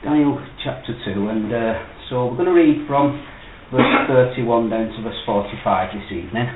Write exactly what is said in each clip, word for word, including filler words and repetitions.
Daniel chapter two, and uh, so we're going to read from verse thirty-one down to verse forty-five this evening.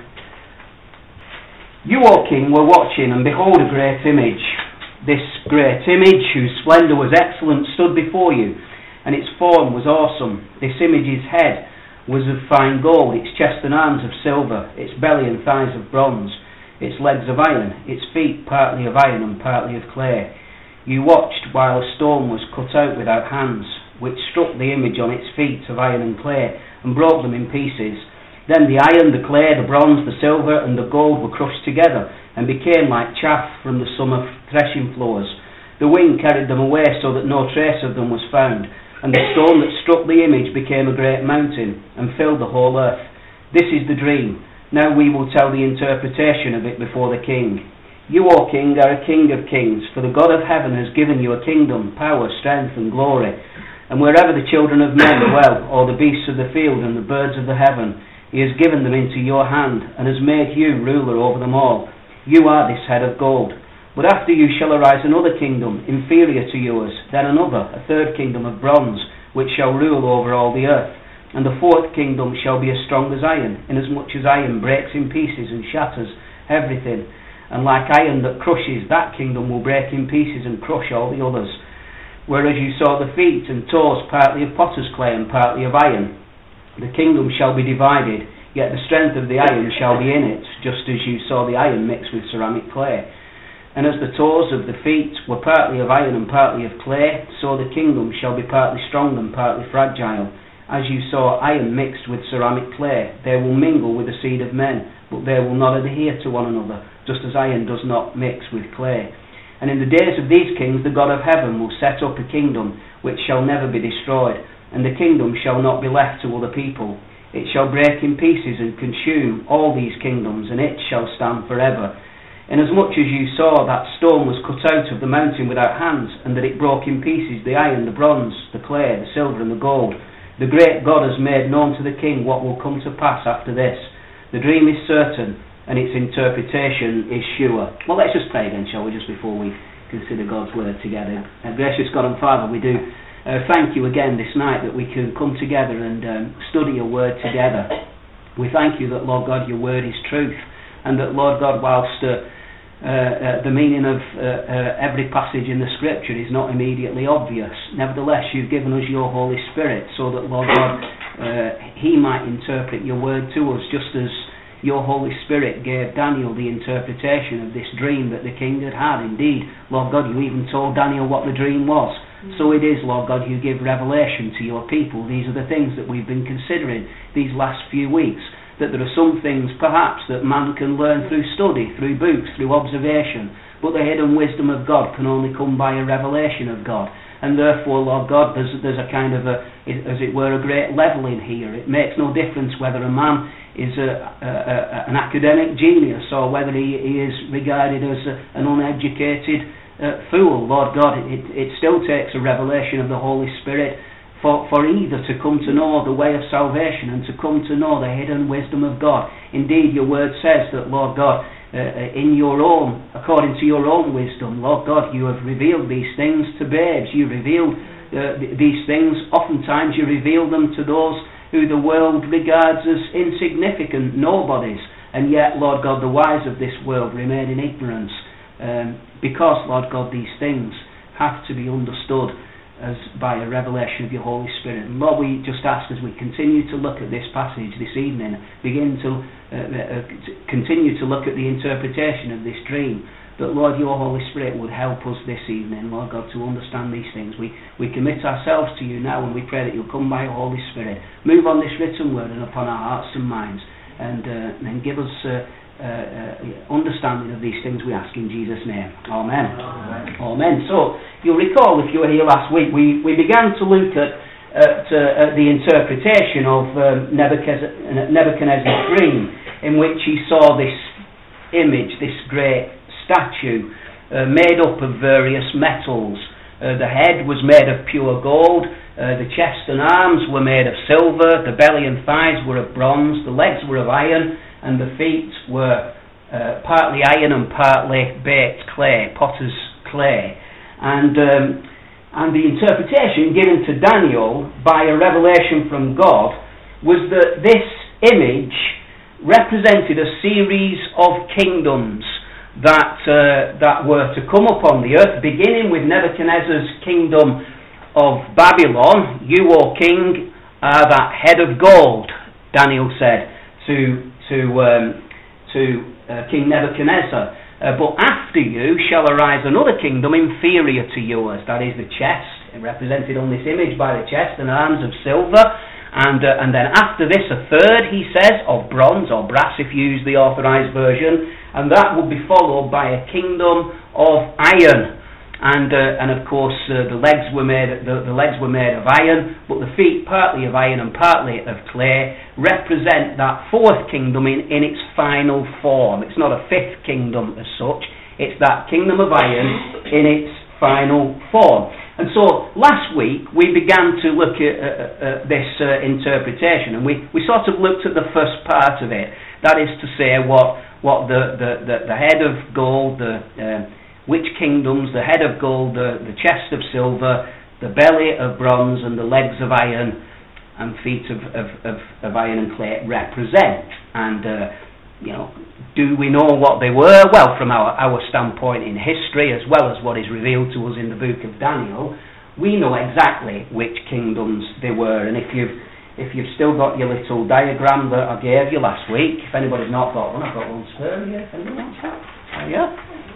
You, O king, were watching, and behold a great image. This great image, whose splendour was excellent, stood before you, and its form was awesome. This image's head was of fine gold, its chest and arms of silver, its belly and thighs of bronze, its legs of iron, its feet partly of iron and partly of clay. You watched while a stone was cut out without hands, which struck the image on its feet of iron and clay, and broke them in pieces. Then the iron, the clay, the bronze, the silver, and the gold were crushed together, and became like chaff from the summer threshing floors. The wind carried them away, so that no trace of them was found, and the stone that struck the image became a great mountain, and filled the whole earth. This is the dream. Now we will tell the interpretation of it before the king. You, O king, are a king of kings, for the God of heaven has given you a kingdom, power, strength, and glory. And wherever the children of men dwell, or the beasts of the field and the birds of the heaven, he has given them into your hand, and has made you ruler over them all. You are this head of gold. But after you shall arise another kingdom, inferior to yours, then another, a third kingdom of bronze, which shall rule over all the earth. And the fourth kingdom shall be as strong as iron, inasmuch as iron breaks in pieces and shatters everything. And like iron that crushes, that kingdom will break in pieces and crush all the others. Whereas you saw the feet and toes partly of potter's clay and partly of iron, the kingdom shall be divided, yet the strength of the iron shall be in it, just as you saw the iron mixed with ceramic clay. And as the toes of the feet were partly of iron and partly of clay, so the kingdom shall be partly strong and partly fragile. As you saw iron mixed with ceramic clay, they will mingle with the seed of men, but they will not adhere to one another, just as iron does not mix with clay. And in the days of these kings the God of heaven will set up a kingdom which shall never be destroyed, and the kingdom shall not be left to other people. It shall break in pieces and consume all these kingdoms, and it shall stand forever. Inasmuch as you saw that stone was cut out of the mountain without hands, and that it broke in pieces the iron, the bronze, the clay, the silver, and the gold, the great God has made known to the king what will come to pass after this. The dream is certain, and its interpretation is sure. Well, let's just pray again, shall we, just before we consider God's word together. Uh, gracious God and Father, we do uh, thank you again this night that we can come together and um, study your word together. We thank you that, Lord God, your word is truth, and that, Lord God, whilst uh, uh, uh, the meaning of uh, uh, every passage in the scripture is not immediately obvious, nevertheless you've given us your Holy Spirit so that, Lord God, uh, he might interpret your word to us, just as your Holy Spirit gave Daniel the interpretation of this dream that the king had had. Indeed, Lord God, you even told Daniel what the dream was. Mm. So it is, Lord God, you give revelation to your people. These are the things that we've been considering these last few weeks, that there are some things perhaps that man can learn through study, through books, through observation, but the hidden wisdom of God can only come by a revelation of God. And therefore, Lord God, there's, there's a kind of a, as it were, a great levelling here. It makes no difference whether a man is a, a, a, an academic genius or whether he, he is regarded as a, an uneducated uh, fool. Lord God, it, it still takes a revelation of the Holy Spirit for, for either to come to know the way of salvation and to come to know the hidden wisdom of God. Indeed, your word says that, Lord God, Uh, in your own, according to your own wisdom, Lord God, you have revealed these things to babes. You revealed uh, th- these things, oftentimes you reveal them to those who the world regards as insignificant, nobodies, and yet, Lord God, the wise of this world remain in ignorance, um, because, Lord God, these things have to be understood as by a revelation of your Holy Spirit. And Lord, we just ask as we continue to look at this passage this evening, begin to, uh, uh, to continue to look at the interpretation of this dream, that, Lord, your Holy Spirit would help us this evening, Lord God, to understand these things. We, we commit ourselves to you now, and we pray that you'll come by your Holy Spirit, move on this written word and upon our hearts and minds, and, uh, and give us uh, uh, uh, understanding of these things, we ask in Jesus' name. Amen. Amen. Amen. So, you'll recall, if you were here last week, we, we began to look at, at, uh, at the interpretation of um, Nebuchadnezzar, Nebuchadnezzar's dream, in which he saw this image, this great statue, uh, made up of various metals. Uh, the head was made of pure gold, uh, the chest and arms were made of silver, the belly and thighs were of bronze, the legs were of iron, and the feet were uh, partly iron and partly baked clay, potter's clay. And um, And the interpretation given to Daniel by a revelation from God was that this image represented a series of kingdoms that uh, that were to come upon the earth, beginning with Nebuchadnezzar's kingdom of Babylon. You, O king, are that head of gold, Daniel said to to um, to uh, King Nebuchadnezzar. Uh, but after you shall arise another kingdom inferior to yours. That is the chest, represented on this image by the chest and arms of silver. And uh, and then after this a third, he says, of bronze or brass if you use the authorized version. And that will be followed by a kingdom of iron. And uh, and of course uh, the legs were made the, the legs were made of iron, but the feet partly of iron and partly of clay represent that fourth kingdom in, in its final form. It's not a fifth kingdom as such. It's that kingdom of iron in its final form. And so last week we began to look at uh, uh, this uh, interpretation, and we, we sort of looked at the first part of it. That is to say, what what the the, the, the head of gold, the uh, which kingdoms, the head of gold, the, the chest of silver, the belly of bronze, and the legs of iron, and feet of, of, of, of iron and clay represent. And, uh, you know, do we know what they were? Well, from our, our standpoint in history, as well as what is revealed to us in the book of Daniel, we know exactly which kingdoms they were. And if you've, if you've still got your little diagram that I gave you last week, if anybody's not got one, I've got one spare here. If anyone wants that? Oh, yeah.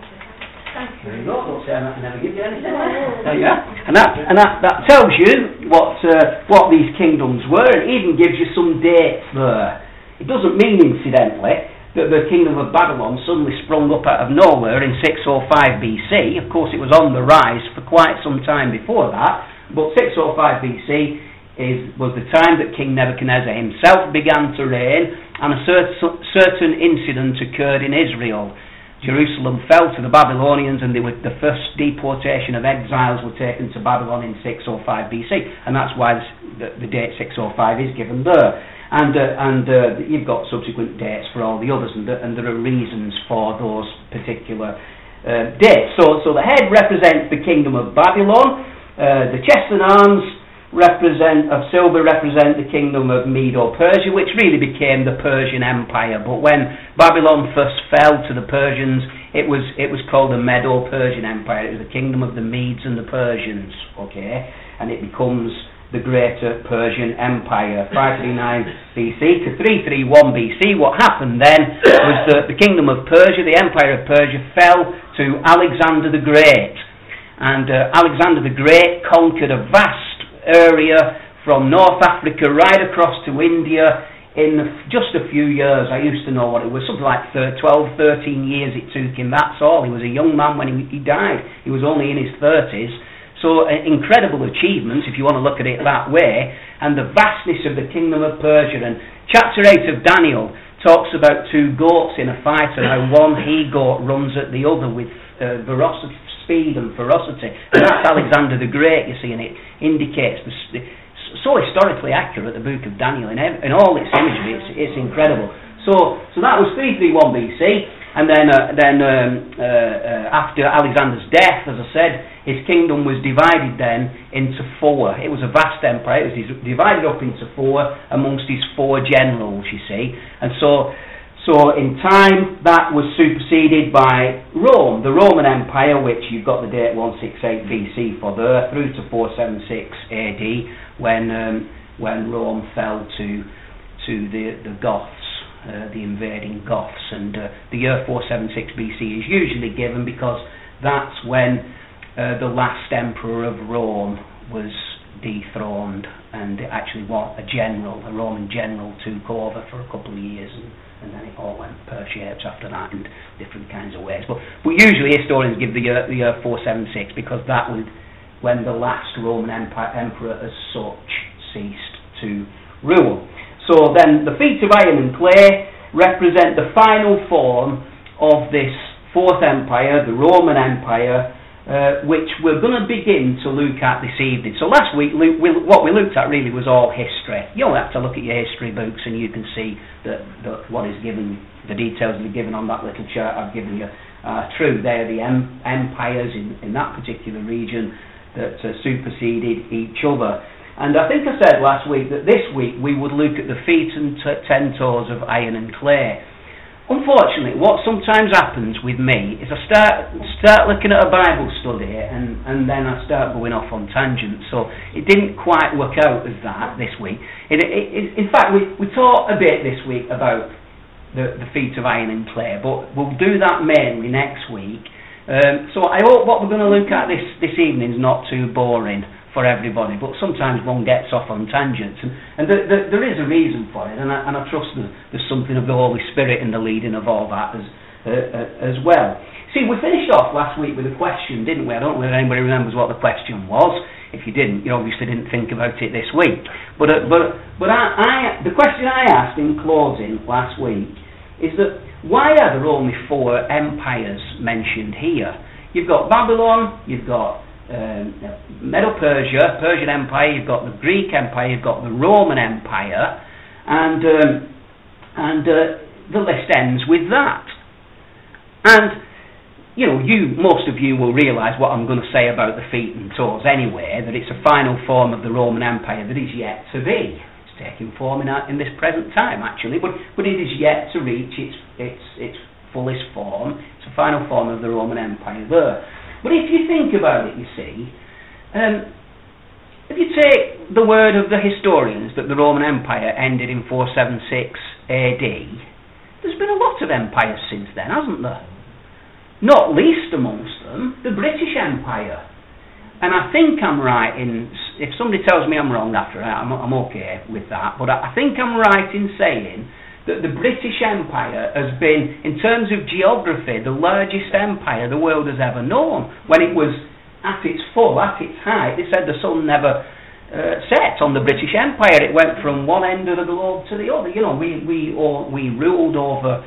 There you go. Don't say I never give you anything. There you are. And that and that, that tells you what uh, what these kingdoms were, and even gives you some dates there. It doesn't mean, incidentally, that the kingdom of Babylon suddenly sprung up out of nowhere in six oh five B C. Of course, it was on the rise for quite some time before that, but six oh five B C is was the time that King Nebuchadnezzar himself began to reign, and a cer- certain incident occurred in Israel. Jerusalem fell to the Babylonians, and they were, the first deportation of exiles were taken to Babylon in six oh five B C, and that's why this, the, the date six oh five is given there. And uh, and uh, you've got subsequent dates for all the others, and, the, and there are reasons for those particular uh, dates. So, so the head represents the kingdom of Babylon. Uh, the chest and arms represent of silver represent the kingdom of Medo-Persia, which really became the Persian Empire. But when Babylon first fell to the Persians, it was it was called the Medo-Persian Empire. It was the kingdom of the Medes and the Persians, okay, and it becomes the Greater Persian Empire, five thirty-nine B C to three thirty-one B C. What happened then was that the kingdom of Persia, the Empire of Persia, fell to Alexander the Great, and uh, Alexander the Great conquered a vast area from North Africa right across to India in just a few years. I used to know what it was, something like twelve, thirteen years it took him, that's all. He was a young man when he, he died. He was only in his thirties. So uh, incredible achievements, if you want to look at it that way, and the vastness of the kingdom of Persia. And chapter eight of Daniel talks about two goats in a fight, and how one he-goat runs at the other with uh, ferocity, speed and ferocity. And that's Alexander the Great, you see, and it indicates the, the, so historically accurate, the book of Daniel, in, in all its imagery. It's, it's incredible. So, so that was three thirty-one B C, and then uh, then um, uh, uh, after Alexander's death, as I said, his kingdom was divided then into four. It was a vast empire. It was divided up into four amongst his four generals, you see, and so. So in time, that was superseded by Rome, the Roman Empire, which you've got the date one sixty-eight B C for there, through to four seventy-six A D, when um, when Rome fell to to the the Goths, uh, the invading Goths, and uh, the year four seventy-six B C is usually given because that's when uh, the last emperor of Rome was dethroned, and actually what a general, a Roman general, took over for a couple of years. And, And then it all went pear-shaped after that in different kinds of ways. But but usually historians give the year, the year four seventy-six because that was when the last Roman empire, emperor as such ceased to rule. So then the feet of iron and clay represent the final form of this fourth empire, the Roman Empire, uh, which we're going to begin to look at this evening. So last week, we, we, what we looked at really was all history. You only have to look at your history books and you can see that, that what is given, the details that are given on that little chart I've given you are true. They are the em- empires in, in that particular region that uh, superseded each other. And I think I said last week that this week we would look at the feet and t- ten toes of iron and clay. Unfortunately, what sometimes happens with me is I start start looking at a Bible study and, and then I start going off on tangents. So it didn't quite work out as that this week. It, it, it, in fact, we, we talked a bit this week about the, the feet of iron and clay, but we'll do that mainly next week. Um, so I hope what we're going to look at this, this evening is not too boring for everybody, but sometimes one gets off on tangents, and, and the, the, there is a reason for it, and I, and I trust that there's something of the Holy Spirit in the leading of all that as uh, uh, as well. See, we finished off last week with a question, didn't we? I don't know if anybody remembers what the question was. If you didn't, you obviously didn't think about it this week. But uh, but but I, I the question I asked in closing last week is that why are there only four empires mentioned here? You've got Babylon, you've got Um, Medo-Persia, Persian Empire, you've got the Greek Empire, you've got the Roman Empire, and um, and uh, the list ends with that. And you know, you most of you will realise what I'm going to say about the feet and toes anyway. That it's a final form of the Roman Empire that is yet to be. It's taking form in, our, in this present time, actually, but but it is yet to reach its its its fullest form. It's a final form of the Roman Empire there. But if you think about it, you see, um, if you take the word of the historians that the Roman Empire ended in four seventy-six A D, there's been a lot of empires since then, hasn't there? Not least amongst them, the British Empire. And I think I'm right in, if somebody tells me I'm wrong after that, I'm, I'm okay with that, but I, I think I'm right in saying that the British Empire has been, in terms of geography, the largest empire the world has ever known. When it was at its full, at its height, they said the sun never uh, set on the British Empire. It went from one end of the globe to the other. You know, we we all, we ruled over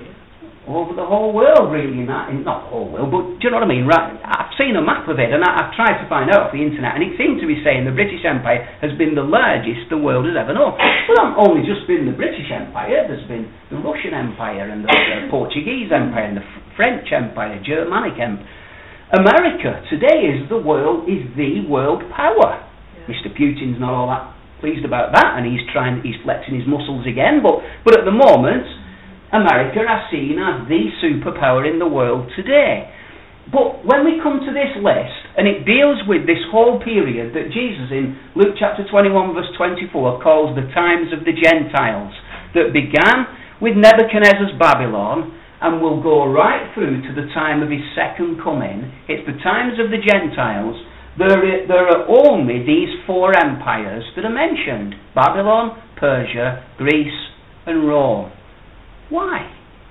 over the whole world, really. In that, in, not the whole world, but do you know what I mean? Right? I've seen a map of it, and I, I've tried to find out off the internet, and it seemed to be saying the British Empire has been the largest the world has ever known. Well, not only just been the British Empire, there's been the Russian Empire, and the uh, Portuguese Empire, and the F- French Empire, Germanic Empire. America today is the world, is the world power. Yeah. Mister Putin's not all that pleased about that, and he's trying, he's flexing his muscles again, but, but at the moment, America is seen as the superpower in the world today. But when we come to this list, and it deals with this whole period that Jesus in Luke chapter twenty-one verse twenty-four calls the times of the Gentiles, that began with Nebuchadnezzar's Babylon and will go right through to the time of his second coming. It's the times of the Gentiles. There are, there are only these four empires that are mentioned: Babylon, Persia, Greece and Rome. Why?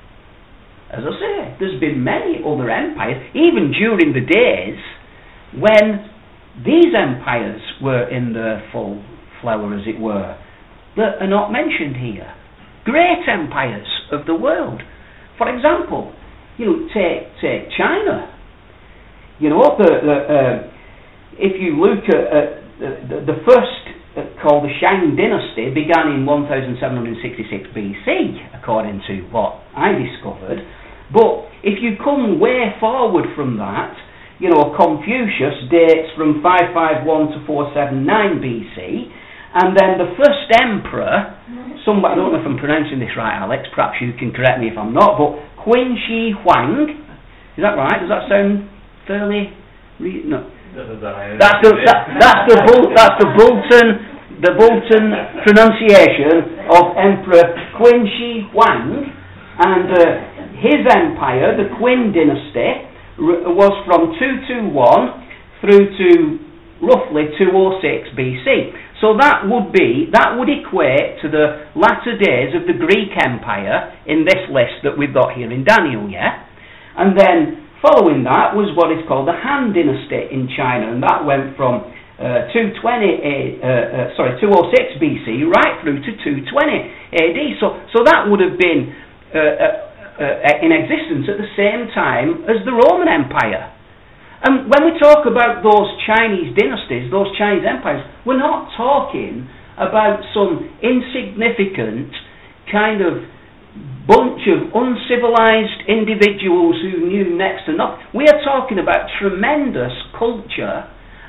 As I say, there's been many other empires, even during the days when these empires were in their full flower, as it were, that are not mentioned here. Great empires of the world. For example, you know, take take China. You know, the, the, uh, if you look at uh, the, the first Uh, called the Shang Dynasty, began in seventeen sixty-six B C, according to what I discovered. But if you come way forward from that, you know, Confucius dates from five fifty-one to four seventy-nine B C, and then the first emperor, some, I don't know if I'm pronouncing this right, Alex, perhaps you can correct me if I'm not, but Qin Shi Huang, is that right? Does that sound fairly... Re- no. That's the that, that's the Bul, that's the Bolton the Bolton pronunciation of Emperor Qin Shi Huang, and uh, his empire, the Qin dynasty, r- was from two twenty-one through to roughly two oh six B C. So that would be that would equate to the latter days of the Greek Empire in this list that we've got here in Daniel, yeah, and then. Following that was what is called the Han Dynasty in China, and that went from uh, two twenty, uh, uh, sorry, two oh six B C right through to two twenty A D. So, so that would have been uh, uh, uh, in existence at the same time as the Roman Empire. And when we talk about those Chinese dynasties, those Chinese empires, we're not talking about some insignificant kind of bunch of uncivilized individuals who knew next to nothing. We are talking about tremendous culture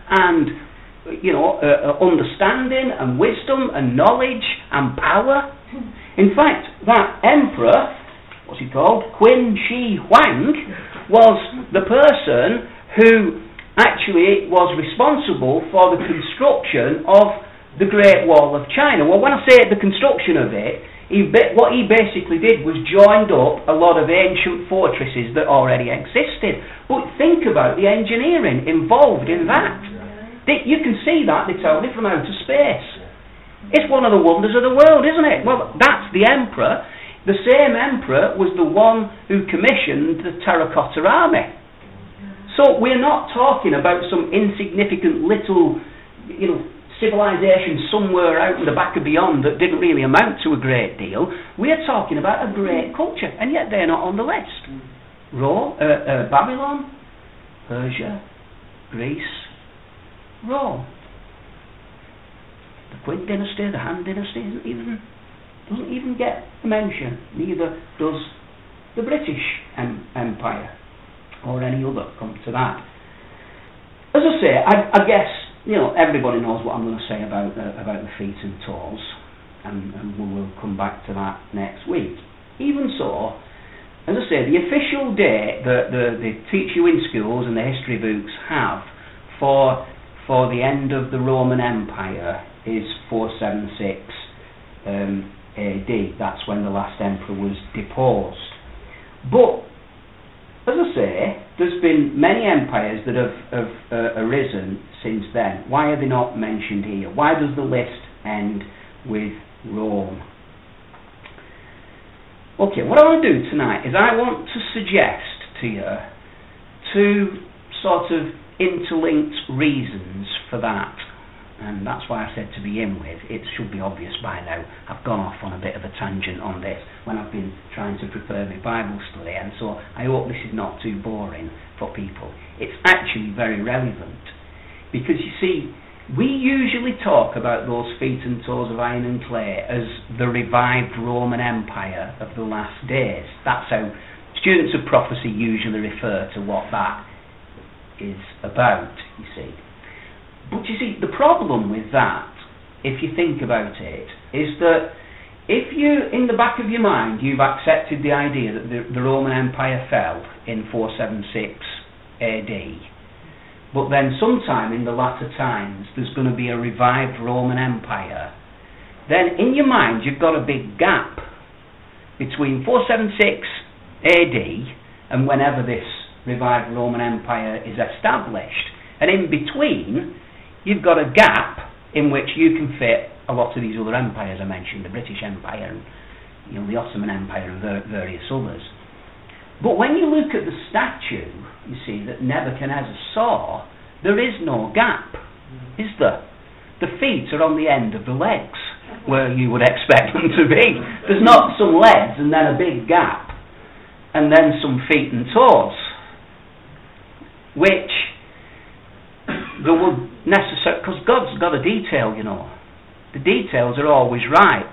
and, you know, uh, uh, understanding and wisdom and knowledge and power. In fact, that emperor, what's he called? Qin Shi Huang, was the person who actually was responsible for the construction of the Great Wall of China. Well, when I say the construction of it, he ba- what he basically did was joined up a lot of ancient fortresses that already existed. But think about the engineering involved in that. You can see that they told it from outer space. It's one of the wonders of the world, isn't it? Well, that's the emperor. The same emperor was the one who commissioned the Terracotta Army. So we're not talking about some insignificant little, you know, civilization somewhere out in the back and beyond that didn't really amount to a great deal. We're talking about a great culture, and yet they're not on the list. Rome, uh, uh, Babylon, Persia, Greece, Rome. The Qin dynasty, the Han dynasty, isn't even, doesn't even get a mention. Neither does the British em- Empire or any other. Come to that. As I say, I, I guess you know everybody knows what I'm going to say about uh, about the feet and toes, and, and we will come back to that next week. Even so, as I say, the official date that the, they teach you in schools and the history books have for for the end of the Roman Empire is four seventy-six um, A D. That's when the last emperor was deposed. But, as I say, there's been many empires that have, have uh, arisen since then. Why are they not mentioned here? Why does the list end with Rome? Okay, what I want to do tonight is I want to suggest to you two sort of interlinked reasons for that. And that's why I said to begin with, it should be obvious by now. I've gone off on a bit of a tangent on this when I've been trying to prepare my Bible study, and so I hope this is not too boring for people. It's actually very relevant, because you see, we usually talk about those feet and toes of iron and clay as the revived Roman Empire of the last days. That's how students of prophecy usually refer to what that is about, you see. But you see, the problem with that, if you think about it, is that if you, in the back of your mind, you've accepted the idea that the, the Roman Empire fell in four seventy-six A D, but then sometime in the latter times there's going to be a revived Roman Empire, then in your mind you've got a big gap between four seventy-six A D and whenever this revived Roman Empire is established. And in between, you've got a gap in which you can fit a lot of these other empires I mentioned, the British Empire and you know, the Ottoman Empire and ver- various others. But when you look at the statue, you see that Nebuchadnezzar saw, there is no gap, is there? The feet are on the end of the legs, where you would expect them to be. There's not some legs and then a big gap, and then some feet and toes, which there would necessarily, because God's got a detail, you know. The details are always right.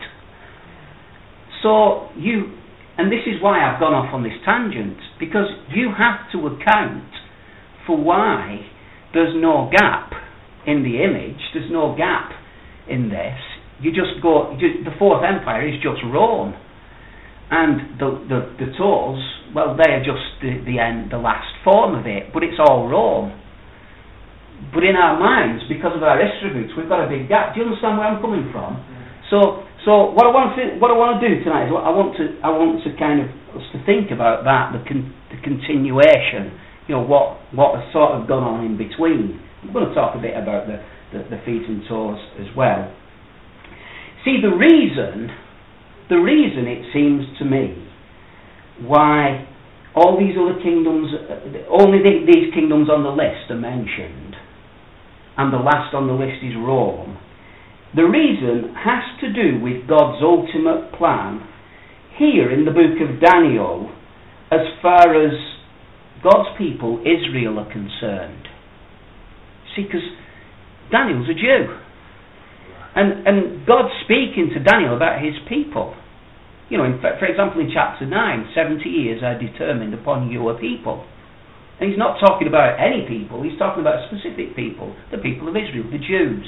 So you, and this is why I've gone off on this tangent, because you have to account for why there's no gap in the image, there's no gap in this. You just go, you, the Fourth Empire is just Rome. And the, the, the toes, well, they are just the, the end, the last form of it, but it's all Rome. But in our minds, because of our history books, we've got a big gap. Do you understand where I'm coming from? So, so what I want to what I want to do tonight is I want to I want to kind of us to think about that, the con, the continuation. You know what what has sort of gone on in between. I'm going to talk a bit about the, the, the feet and toes as well. See, the reason the reason it seems to me why all these other kingdoms, only the, these kingdoms on the list are mentioned, and the last on the list is Rome. The reason has to do with God's ultimate plan here in the book of Daniel as far as God's people, Israel, are concerned. See, because Daniel's a Jew. And, and God's speaking to Daniel about his people. You know, in, for example, in chapter nine, seventy years are determined upon your people. And he's not talking about any people, he's talking about specific people, the people of Israel, the Jews.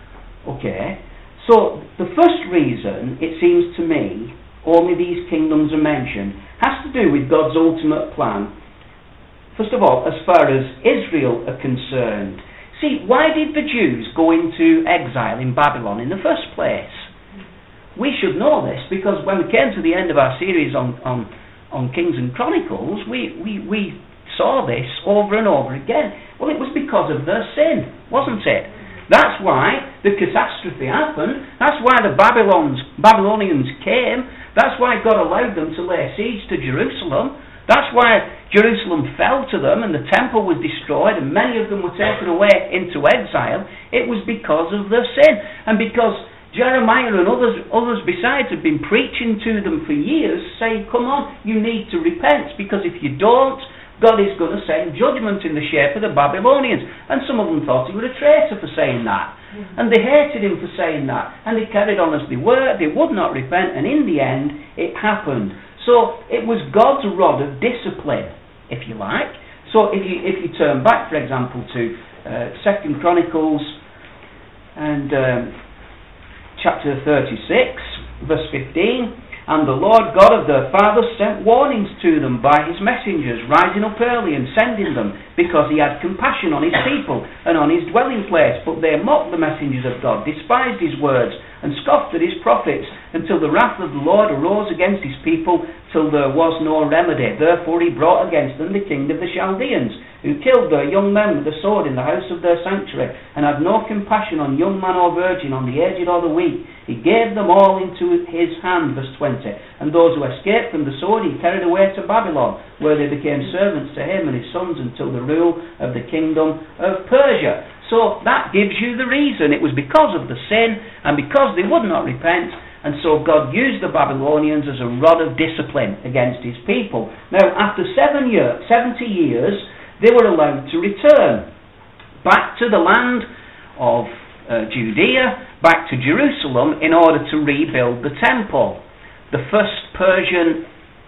Okay, so the first reason, it seems to me, only these kingdoms are mentioned, has to do with God's ultimate plan. First of all, as far as Israel are concerned. See, why did the Jews go into exile in Babylon in the first place? We should know this, because when we came to the end of our series on, on, on Kings and Chronicles, we, we, we saw this over and over again. Well, it was because of their sin, wasn't it? That's why the catastrophe happened. That's why the Babylons, Babylonians came. That's why God allowed them to lay siege to Jerusalem. That's why Jerusalem fell to them and the temple was destroyed and many of them were taken away into exile. It was because of their sin. And because Jeremiah and others, others besides had been preaching to them for years, saying, come on, you need to repent, because if you don't, God is going to send judgment in the shape of the Babylonians. And some of them thought he was a traitor for saying that. Mm-hmm. And they hated him for saying that. And they carried on as they were. They would not repent. And in the end, it happened. So it was God's rod of discipline, if you like. So if you, if you turn back, for example, to uh, Second Chronicles and um, chapter thirty-six, verse fifteen, and the Lord God of their fathers sent warnings to them by his messengers, rising up early and sending them, because he had compassion on his people and on his dwelling place. But they mocked the messengers of God, despised his words, and scoffed at his prophets, until the wrath of the Lord arose against his people, till there was no remedy. Therefore he brought against them the king of the Chaldeans, who killed their young men with the sword in the house of their sanctuary, and had no compassion on young man or virgin, on the aged or the weak. He gave them all into his hand, verse twenty, and those who escaped from the sword he carried away to Babylon, where they became servants to him and his sons until the rule of the kingdom of Persia. So that gives you the reason. It was because of the sin, and because they would not repent, and so God used the Babylonians as a rod of discipline against his people. Now, after seven year, seventy years, they were allowed to return back to the land of uh, Judea, back to Jerusalem, in order to rebuild the temple. The first Persian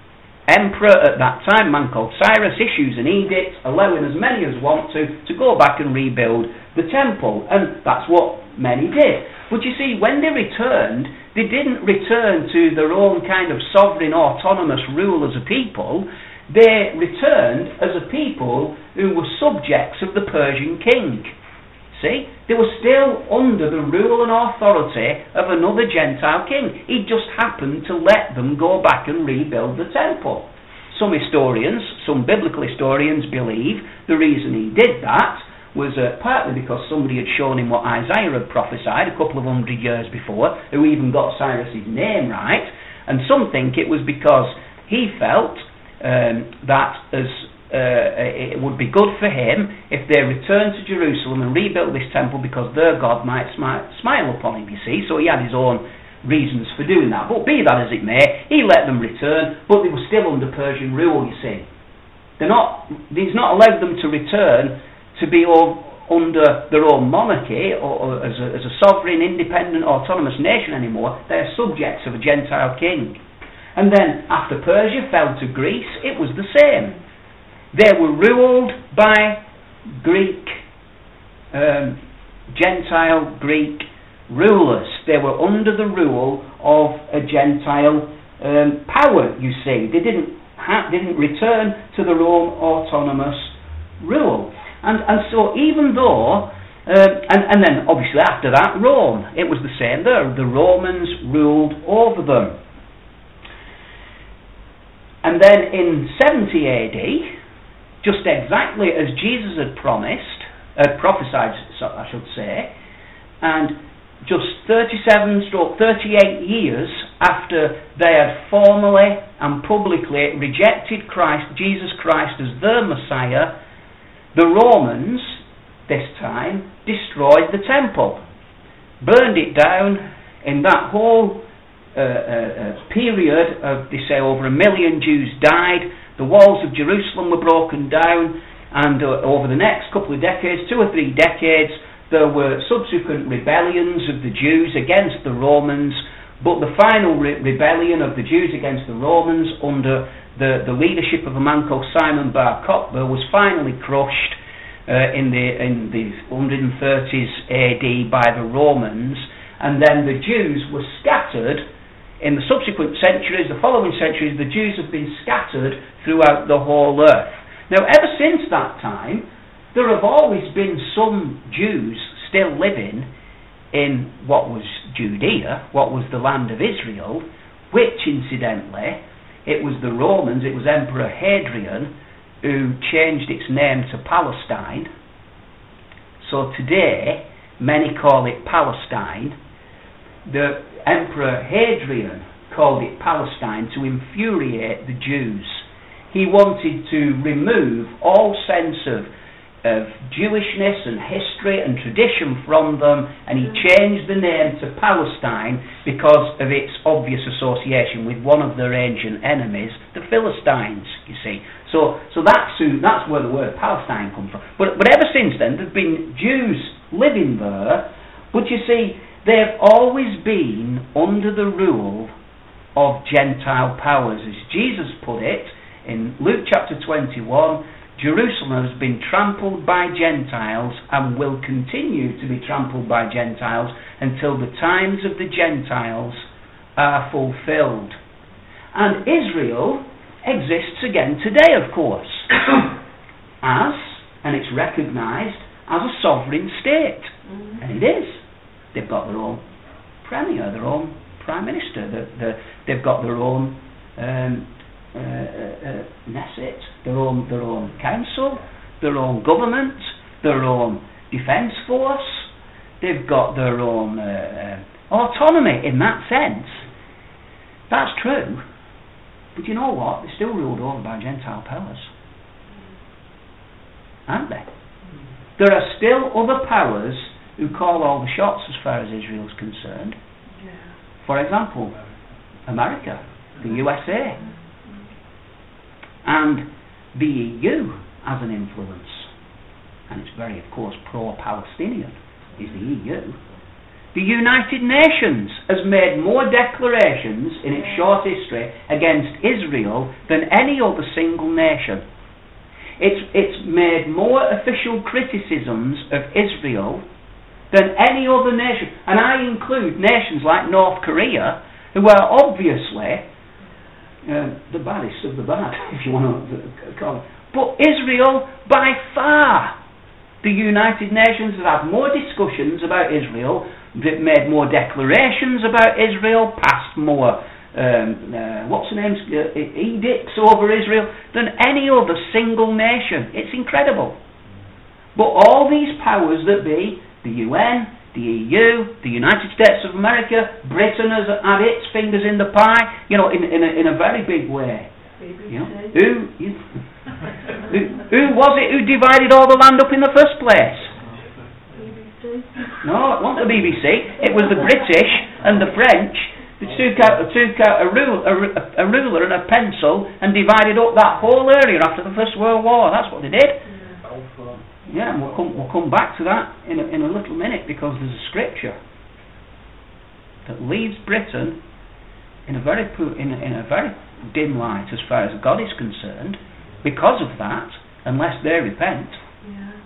emperor at that time, a man called Cyrus, issues an edict allowing as many as want to to go back and rebuild the temple, and that's what many did. But you see, when they returned, they didn't return to their own kind of sovereign, autonomous rule as a people. They returned as a people who were subjects of the Persian king. See, they were still under the rule and authority of another Gentile king. He just happened to let them go back and rebuild the temple. Some historians, some biblical historians, believe the reason he did that was uh, partly because somebody had shown him what Isaiah had prophesied a couple of hundred years before, who even got Cyrus's name right, and some think it was because he felt um, that as Uh, it would be good for him if they returned to Jerusalem and rebuilt this temple, because their God might smi- smile upon him, you see. So he had his own reasons for doing that. But be that as it may, he let them return, but they were still under Persian rule, you see. They're not, he's not allowed them to return to be all under their own monarchy or, or as, a, as a sovereign, independent, autonomous nation anymore. They're subjects of a Gentile king. And then after Persia fell to Greece, it was the same. They were ruled by Greek, um, Gentile Greek rulers. They were under the rule of a Gentile um, power, you see. They didn't ha- didn't return to their own autonomous rule. And and so even though, uh, and, and then obviously after that, Rome, it was the same there. The Romans ruled over them. And then in seventy A D, just exactly as Jesus had promised, uh, prophesied, I should say, and just thirty-seven stroke thirty-eight years after they had formally and publicly rejected Christ, Jesus Christ as their Messiah, the Romans, this time, destroyed the temple, burned it down. In that whole uh, uh, period of, they say, over a million Jews died. The walls of Jerusalem were broken down, and uh, over the next couple of decades, two or three decades, there were subsequent rebellions of the Jews against the Romans, But the final re- rebellion of the Jews against the Romans under the, the leadership of a man called Simon Bar Kokhba was finally crushed uh, in the in the one thirties A D by the Romans, and then the Jews were scattered. In the subsequent centuries, the following centuries, the Jews have been scattered throughout the whole earth. Now, ever since that time, there have always been some Jews still living in what was Judea, what was the land of Israel, which, incidentally, it was the Romans, it was Emperor Hadrian, who changed its name to Palestine. So today, many call it Palestine. The Emperor Hadrian called it Palestine to infuriate the Jews. He wanted to remove all sense of of Jewishness and history and tradition from them, and he changed the name to Palestine because of its obvious association with one of their ancient enemies, the Philistines, you see. So so that's who, that's where the word Palestine comes from. But, but ever since then, there have been Jews living there, but you see, they've always been under the rule of Gentile powers. As Jesus put it in Luke chapter twenty-one, Jerusalem has been trampled by Gentiles and will continue to be trampled by Gentiles until the times of the Gentiles are fulfilled. And Israel exists again today, of course, as, and it's recognised as a sovereign state. Mm-hmm. And it is. They've got their own premier, their own prime minister, the, the, they've got their own um, Uh, uh, uh, Knesset, their own, their own council, their own government, their own defence force. They've got their own uh, uh, autonomy in that sense. That's true. But you know what? They're still ruled over by Gentile powers, aren't they? There are still other powers who call all the shots as far as Israel is concerned. Yeah. For example, America, the U S A. And the E U has an influence, and it's very, of course, pro-Palestinian, is the E U. The United Nations has made more declarations in its short history against Israel than any other single nation. It's, it's made more official criticisms of Israel than any other nation, and I include nations like North Korea, who are obviously Uh, the baddest of the bad, if you want to call it. But Israel, by far, the United Nations that have more discussions about Israel, that made more declarations about Israel, passed more, um, uh, what's the name, uh, edicts over Israel, than any other single nation. It's incredible. But all these powers that be, the U N, the E U, the United States of America, Britain has had its fingers in the pie, you know, in, in, a, in a very big way. You know, who, you, who, who was it who divided all the land up in the first place? B B C. No, it wasn't the B B C. It was the British and the French. They took out, took out a, rule, a, a ruler and a pencil and divided up that whole area after the First World War. That's what they did. Yeah, and we'll come, we'll come back to that in a, in a little minute, because there's a scripture that leaves Britain in a very in a, in a very dim light as far as God is concerned, because of that, unless they repent. Yeah.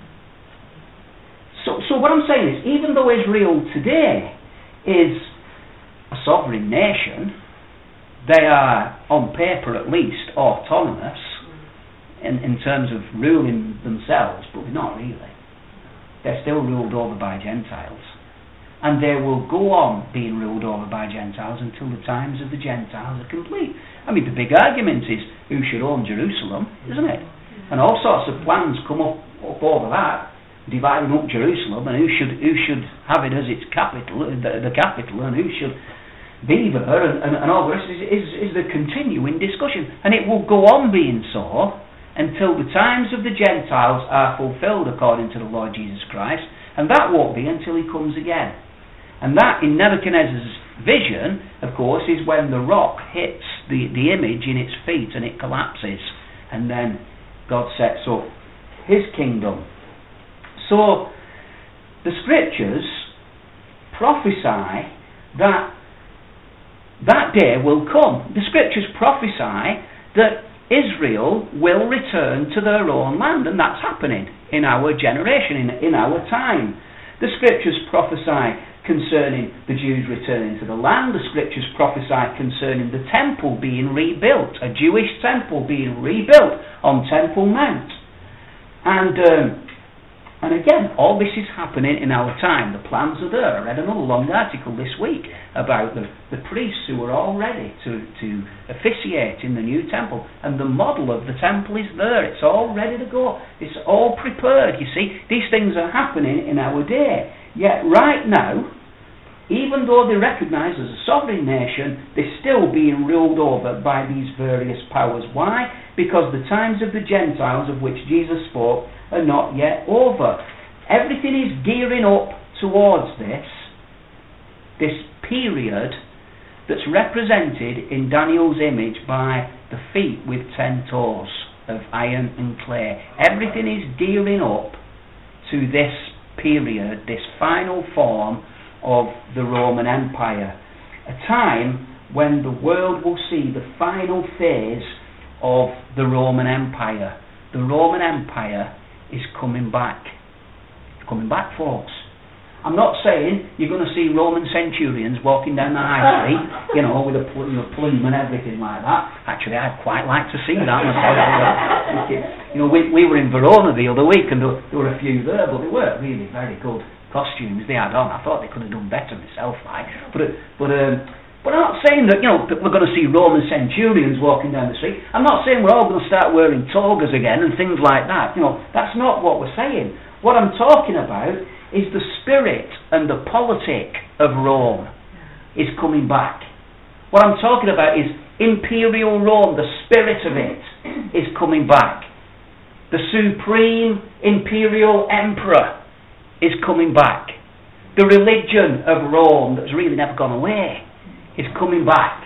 So, so what I'm saying is, even though Israel today is a sovereign nation, they are, on paper at least, autonomous In, in terms of ruling themselves, but they're not really. They're still ruled over by Gentiles. And they will go on being ruled over by Gentiles until the times of the Gentiles are complete. I mean, the big argument is who should own Jerusalem, isn't it? And all sorts of plans come up, up over that, dividing up Jerusalem, and who should who should have it as its capital, the, the capital, and who should be there, and, and, and all the rest is, is, is the continuing discussion. And it will go on being so until the times of the Gentiles are fulfilled according to the Lord Jesus Christ, and that won't be until he comes again. And that, in Nebuchadnezzar's vision, of course, is when the rock hits the, the image in its feet and it collapses, and then God sets up his kingdom. So, the scriptures prophesy that that day will come. The scriptures prophesy that Israel will return to their own land, and that's happening in our generation, in, in our time. The scriptures prophesy concerning the Jews returning to the land. The scriptures prophesy concerning the temple being rebuilt, a Jewish temple being rebuilt on Temple Mount. And um, and again, all this is happening in our time. The plans are there. I read another long article this week about the, the priests who are all ready to, to officiate in the new temple. And the model of the temple is there. It's all ready to go. It's all prepared, you see. These things are happening in our day. Yet right now, even though they're recognised as a sovereign nation, they're still being ruled over by these various powers. Why? Because the times of the Gentiles of which Jesus spoke are not yet over. Everything is gearing up towards this, this period that's represented in Daniel's image by the feet with ten toes of iron and clay. Everything is gearing up to this period, this final form of the Roman Empire, a time when the world will see the final phase of the Roman Empire. The Roman Empire is coming back. Coming back, folks. I'm not saying you're going to see Roman centurions walking down the high street, you know, with a pl- you know, plume and everything like that. Actually, I'd quite like to see that myself. You know, we, we were in Verona the other week, and there, there were a few there, but they weren't really very good costumes they had on. I thought they could have done better myself, like. But but um, but I'm not saying that, you know, that we're going to see Roman centurions walking down the street. I'm not saying we're all going to start wearing togas again and things like that. You know, that's not what we're saying. What I'm talking about is the spirit and the politic of Rome is coming back. What I'm talking about is imperial Rome, the spirit of it is coming back. The supreme imperial emperor is coming back. The religion of Rome that's really never gone away is coming back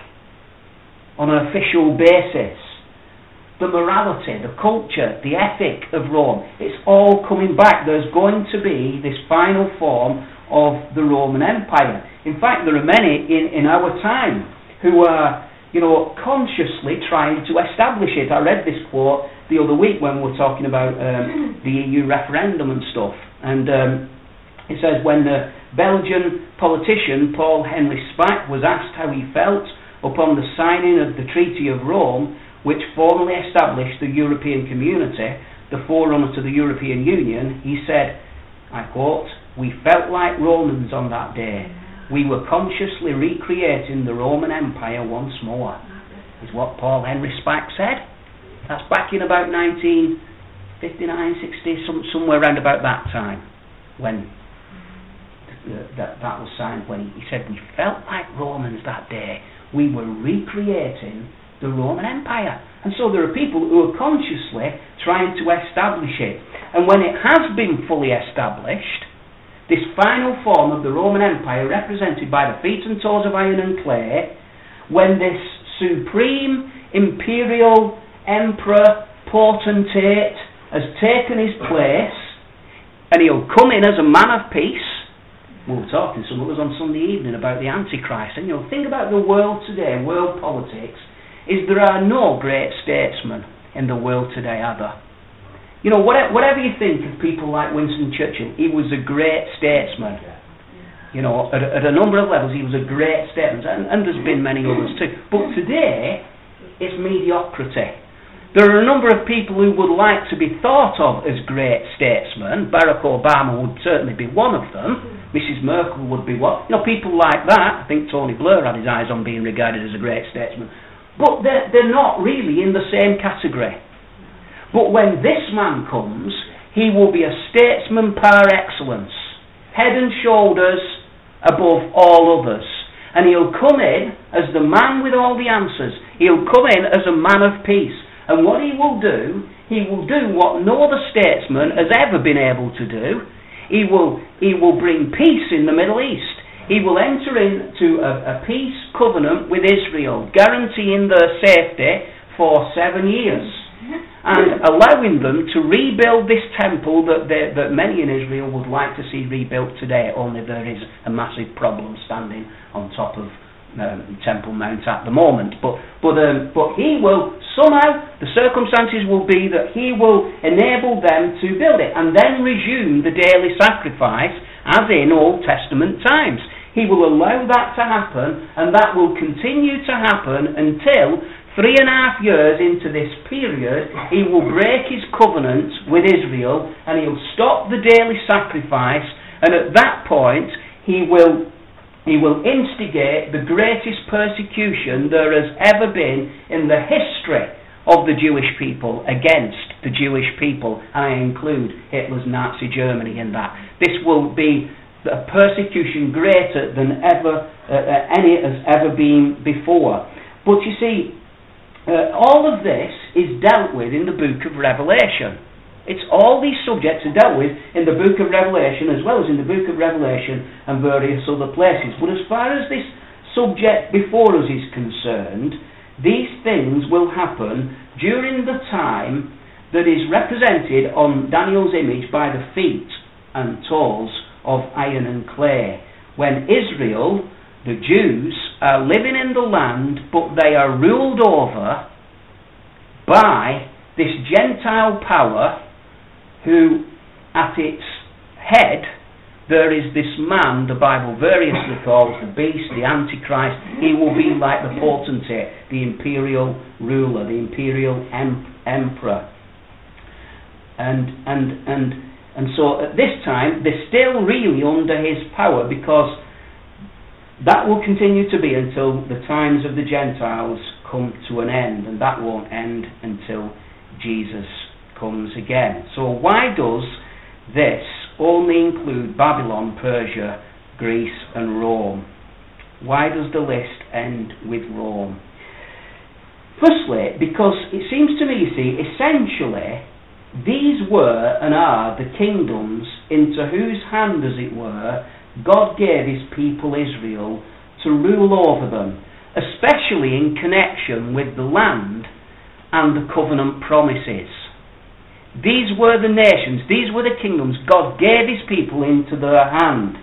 on an official basis. The morality, the culture, the ethic of Rome, it's all coming back. There's going to be this final form of the Roman Empire. In fact, there are many in, in our time who are, you know, consciously trying to establish it. I read this quote the other week when we were talking about um, the E U referendum and stuff. And um, it says, when the Belgian politician Paul Henry Spaak was asked how he felt upon the signing of the Treaty of Rome, which formally established the European Community, the forerunner to the European Union, he said, I quote, "We felt like Romans on that day. We were consciously recreating the Roman Empire once more," is what Paul Henry Spaak said. That's back in about nineteen fifty-nine, sixty, some, somewhere around about that time, when uh, that, that was signed, when he, he said, we felt like Romans that day. We were recreating the Roman Empire. And so there are people who are consciously trying to establish it. And when it has been fully established, this final form of the Roman Empire, represented by the feet and toes of iron and clay, when this supreme imperial emperor potentate has taken his place, and he'll come in as a man of peace. We were talking, some of us, on Sunday evening about the Antichrist. And you know, think about the world today, world politics, is there are no great statesmen in the world today, are there? You know, whatever, whatever you think of people like Winston Churchill, he was a great statesman. You know, at, at a number of levels, he was a great statesman, and, and there's been many others too. But today, it's mediocrity. There are a number of people who would like to be thought of as great statesmen. Barack Obama would certainly be one of them. Missus Merkel would be one. You know, people like that. I think Tony Blair had his eyes on being regarded as a great statesman. But they're, they're not really in the same category. But when this man comes, he will be a statesman par excellence, head and shoulders above all others. And he'll come in as the man with all the answers. He'll come in as a man of peace. And what he will do, he will do what no other statesman has ever been able to do. He will, he will bring peace in the Middle East. He will enter into a, a peace covenant with Israel, guaranteeing their safety for seven years, and allowing them to rebuild this temple that, they, that many in Israel would like to see rebuilt today, only there is a massive problem standing on top of um, Temple Mount at the moment. But but um, but he will somehow, the circumstances will be that he will enable them to build it and then resume the daily sacrifice as in Old Testament times. He will allow that to happen, and that will continue to happen until three and a half years into this period he will break his covenant with Israel and he'll stop the daily sacrifice, and at that point he will He will instigate the greatest persecution there has ever been in the history of the Jewish people against the Jewish people, and I include Hitler's Nazi Germany in that. This will be a persecution greater than ever uh, uh, any has ever been before. But you see, uh, all of this is dealt with in the book of Revelation. It's all these subjects are dealt with in the book of Revelation as well as in the book of Revelation and various other places. But as far as this subject before us is concerned, these things will happen during the time that is represented on Daniel's image by the feet and toes of iron and clay, when Israel, the Jews, are living in the land, but they are ruled over by this Gentile power, who at its head there is this man the Bible variously calls the beast, the Antichrist. He will be like the potentate, the imperial ruler, the imperial em- emperor. And, and, and, and so at this time they're still really under his power, because that will continue to be until the times of the Gentiles come to an end, and that won't end until Jesus comes again. So why does this only include Babylon, Persia, Greece and Rome? Why does the list end with Rome? Firstly, because it seems to me, you see, essentially these were and are the kingdoms into whose hand, as it were, God gave his people Israel to rule over them, especially in connection with the land and the covenant promises. These were the nations, these were the kingdoms God gave his people into their hand.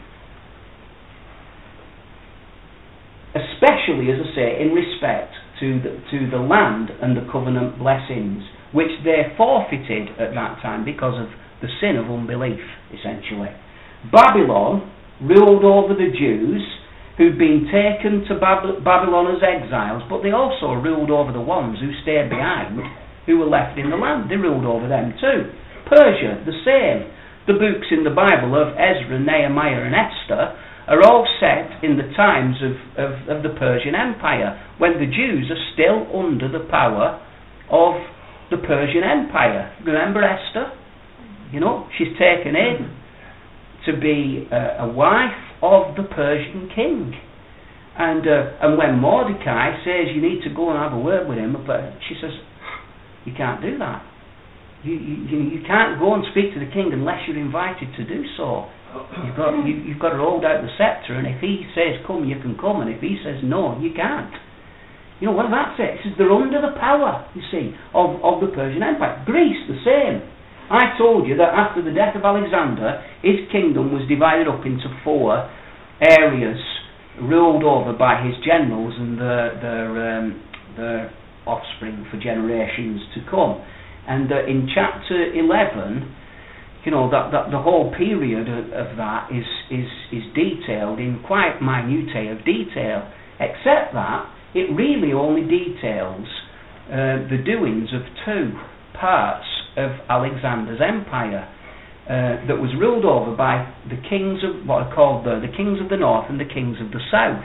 Especially, as I say, in respect to the, to the land and the covenant blessings, which they forfeited at that time because of the sin of unbelief, essentially. Babylon ruled over the Jews who'd been taken to Bab- Babylon as exiles, but they also ruled over the ones who stayed behind, who were left in the land. They ruled over them too. Persia, the same. The books in the Bible of Ezra, Nehemiah and Esther are all set in the times of, of, of the Persian Empire, when the Jews are still under the power of the Persian Empire. Remember Esther? You know, she's taken in to be uh, a wife of the Persian king. And uh, and when Mordecai says you need to go and have a word with him, but she says, you can't do that. You, you you can't go and speak to the king unless you're invited to do so. You've got you, you've got to hold out the scepter, and if he says come, you can come, and if he says no, you can't. You know what that's it? It says they're under the power, you see, of, of the Persian Empire. Greece, the same. I told you that after the death of Alexander, his kingdom was divided up into four areas, ruled over by his generals and their their, um, their offspring for generations to come. And uh, in chapter eleven, you know, that, that the whole period of, of that is, is is detailed in quite minutiae of detail, except that it really only details uh, the doings of two parts of Alexander's empire uh, that was ruled over by the kings of what are called the, the kings of the north and the kings of the south.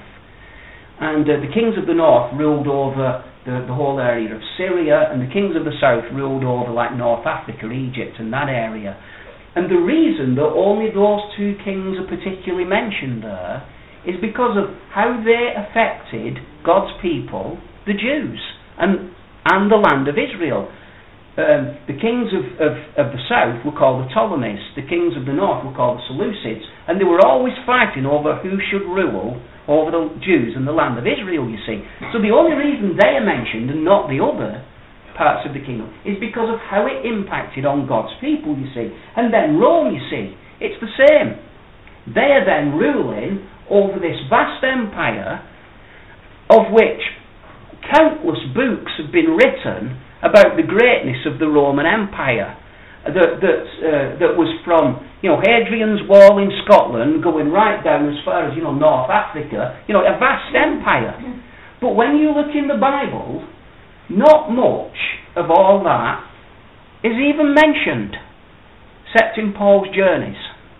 And uh, the kings of the north ruled over the, the whole area of Syria, and the kings of the south ruled over like North Africa, Egypt and that area. And the reason that only those two kings are particularly mentioned there is because of how they affected God's people, the Jews, and, and the land of Israel. Um, the kings of, of, of the south were called the Ptolemies, the kings of the north were called the Seleucids, and they were always fighting over who should rule over the Jews and the land of Israel, you see. So the only reason they are mentioned and not the other parts of the kingdom is because of how it impacted on God's people, you see. And then Rome, you see, it's the same. They are then ruling over this vast empire, of which countless books have been written about the greatness of the Roman Empire, that that, uh, that was from, you know, Hadrian's Wall in Scotland going right down as far as, you know, North Africa, you know, a vast empire. But when you look in the Bible, not much of all that is even mentioned, except in Paul's journeys.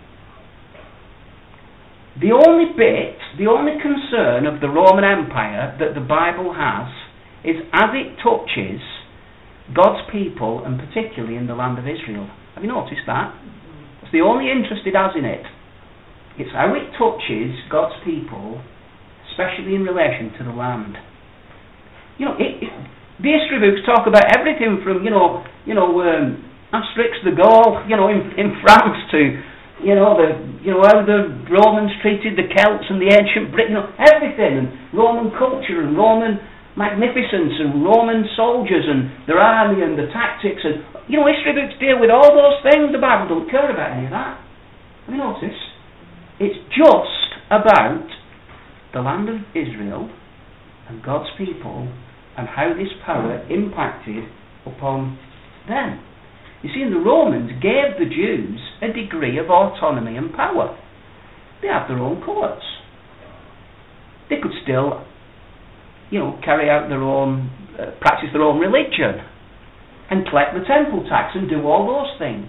The only bit, the only concern of the Roman Empire that the Bible has is as it touches God's people, and particularly in the land of Israel. Have you noticed that? It's the only interest it has in it. It's how it touches God's people, especially in relation to the land. You know, it, it, the history books talk about everything from, you know, you know, um, Asterix the Gaul, you know, in, in France to, you know, the, you know, how the Romans treated the Celts and the ancient Britain, you know, everything, and Roman culture and Roman magnificence and Roman soldiers and their army and the tactics, and, you know, history books deal with all those things. The Bible don't care about any of that. Have you noticed? It's just about the land of Israel and God's people and how this power impacted upon them. You see, the Romans gave the Jews a degree of autonomy and power. They have their own courts. They could still, you know, carry out their own, uh, practice their own religion and collect the temple tax and do all those things.